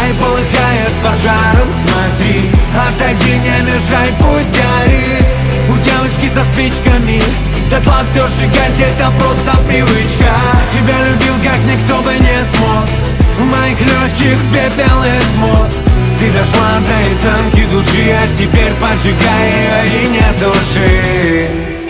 рай полыхает пожаром, смотри, отойди, не мешай, пусть горит. У девочки со спичками дотла все сжигать, это просто привычка. Тебя любил, как никто бы не смог, в моих легких пепел и смог. Ты дошла до изнанки души, а теперь поджигай ее и не туши.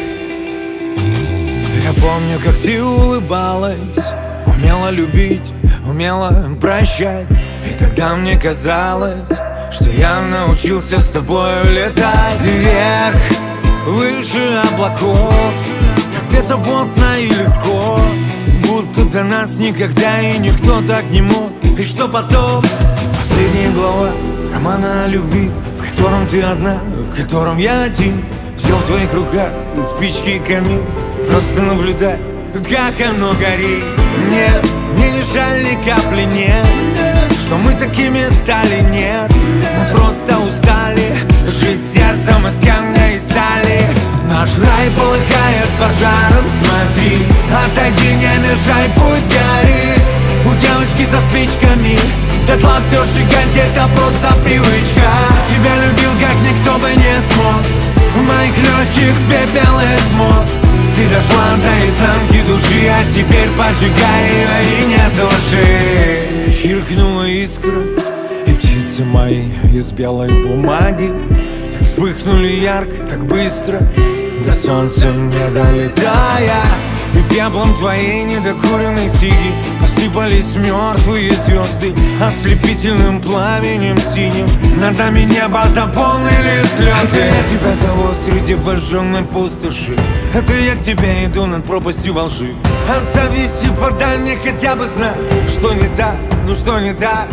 Я помню, как ты улыбалась, умела любить, умела прощать. И тогда мне казалось, что я научился с тобой летать вверх, выше облаков, так беззаботно и легко, будто до нас никогда и никто так не мог. И что потом? Последняя глава романа о любви, в котором ты одна, в котором я один. Все в твоих руках, спички и камин. Просто наблюдай, как оно горит. Нет, мне не жаль ни капли, нет, что мы такими стали, нет. Мы просто устали жить сердцем из камня и стали. Наш рай полыхает пожаром, смотри, отойди, не мешай, пусть горит. У девочки со спичками дотла все сжигать, это просто привычка. Тебя любил, как никто бы не смог, в моих легких пепел и смог. Ты дошла до изнанки души, а теперь поджигай ее и не туши. Чиркнула искра, и птицы мои из белой бумаги так вспыхнули ярко, так быстро, до солнца не долетая. И пеплом твоей недокуренной сиги осыпались мертвые звезды, ослепительным пламенем синим над нами небо заполнили слезы. Это я тебя зову среди вожженной пустоши, это я к тебе иду над пропастью во лжи. Отзовись и подай мне хотя бы знак, что не так, ну что не так.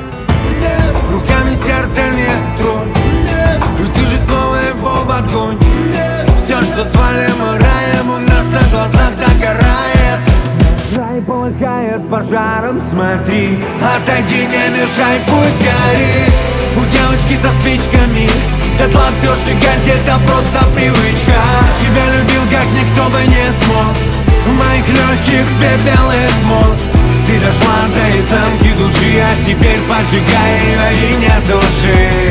Руками сердце не тронь, ты же снова его в огонь. Все, что звали мы раем, у нас на глазах догорает. Рай полыхает пожаром, смотри, отойди, не мешай, пусть горит. У девочки со спичками дотла все сжигать, это просто привычка. Тебя любил, как никто бы не смог, в моих легких пепел и смог. Ты дошла до изнанки души, а теперь поджигай ее и не туши.